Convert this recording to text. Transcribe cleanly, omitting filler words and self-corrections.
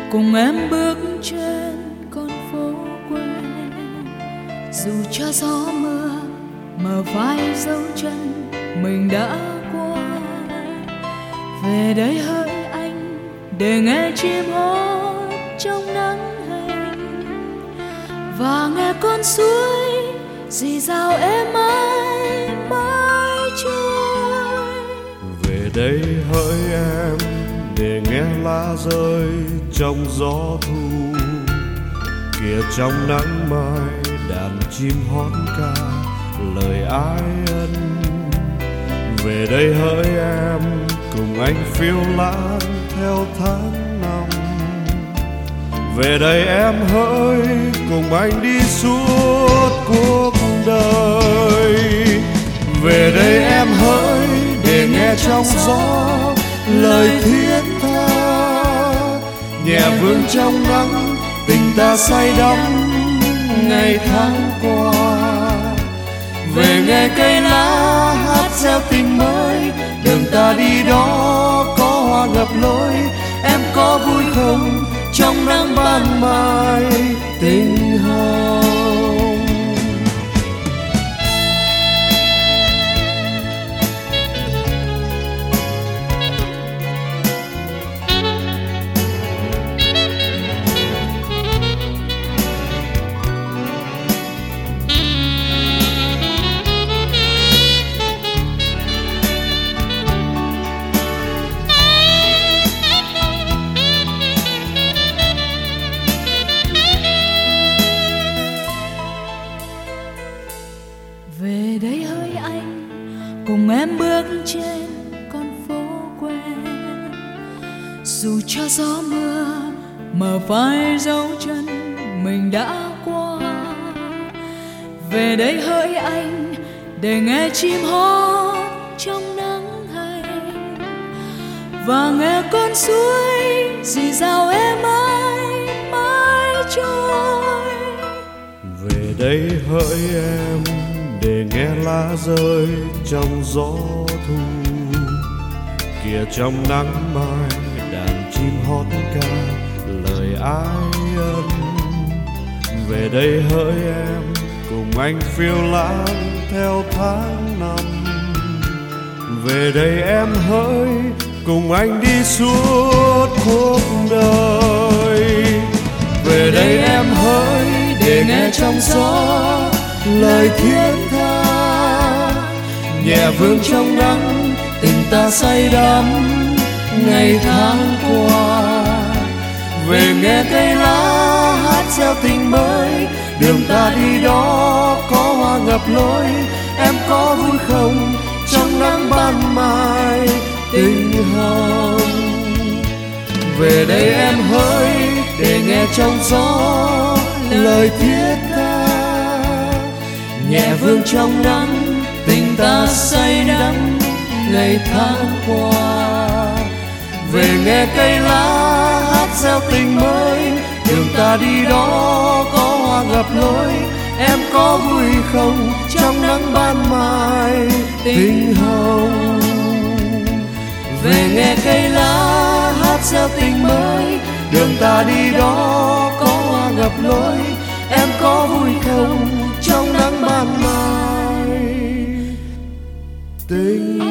cùng em bước trên con phố quê. Dù cho gió mưa mờ vai dấu chân mình đã qua, về đây hỡi anh để nghe chim hót trong nắng hành, và nghe con suối rì rào êm ái mãi trôi. Về đây hỡi em để nghe lá rơi trong gió thu, kìa trong nắng mai đàn chim hót ca lời ái ân. Về đây hỡi em cùng anh phiêu lãng theo tháng năm, về đây em hỡi cùng anh đi suốt cuộc đời. Về đây em hỡi để nghe trong gió lời thiết tha, nhẹ vương trong nắng tình ta say đắm ngày tháng qua. Về nghe cây lá hát gieo tình mới, đường ta đi đó có hoa ngập lối. Em có vui không trong nắng ban mai tình hồng? Về đây hỡi anh cùng em bước trên con phố quê. Dù cho gió mưa mờ vai dấu chân mình đã qua, về đây hỡi anh để nghe chim hót trong nắng hành, và nghe con suối rì rào êm ái mãi trôi. Về đây hỡi em để nghe lá rơi trong gió thu, kìa trong nắng mai đàn chim hót ca lời ái ân. Về đây hỡi em cùng anh phiêu lãng theo tháng năm, về đây em hỡi cùng anh đi suốt cuộc đời. Về đây em hỡi để nghe trong gió lời thiết tha, nhẹ vương trong nắng tình ta say đắm ngày tháng qua. Về nghe cây lá hát gieo tình mới, đường ta đi đó có hoa ngập lối. Em có vui không trong nắng ban mai tình hồng? Về đây em hỡi để nghe trong gió lời thiết tha, nhẹ vương trong nắng tình ta say đắm ngày tháng qua. Về nghe cây lá hát gieo tình mới, đường ta đi đó có hoa ngập lối. Em có vui không trong nắng ban mai tình hồng? Về nghe cây lá hát gieo tình mới, đường ta đi đó có hoa ngập lối. Em có vui không trong nắng ban mai tình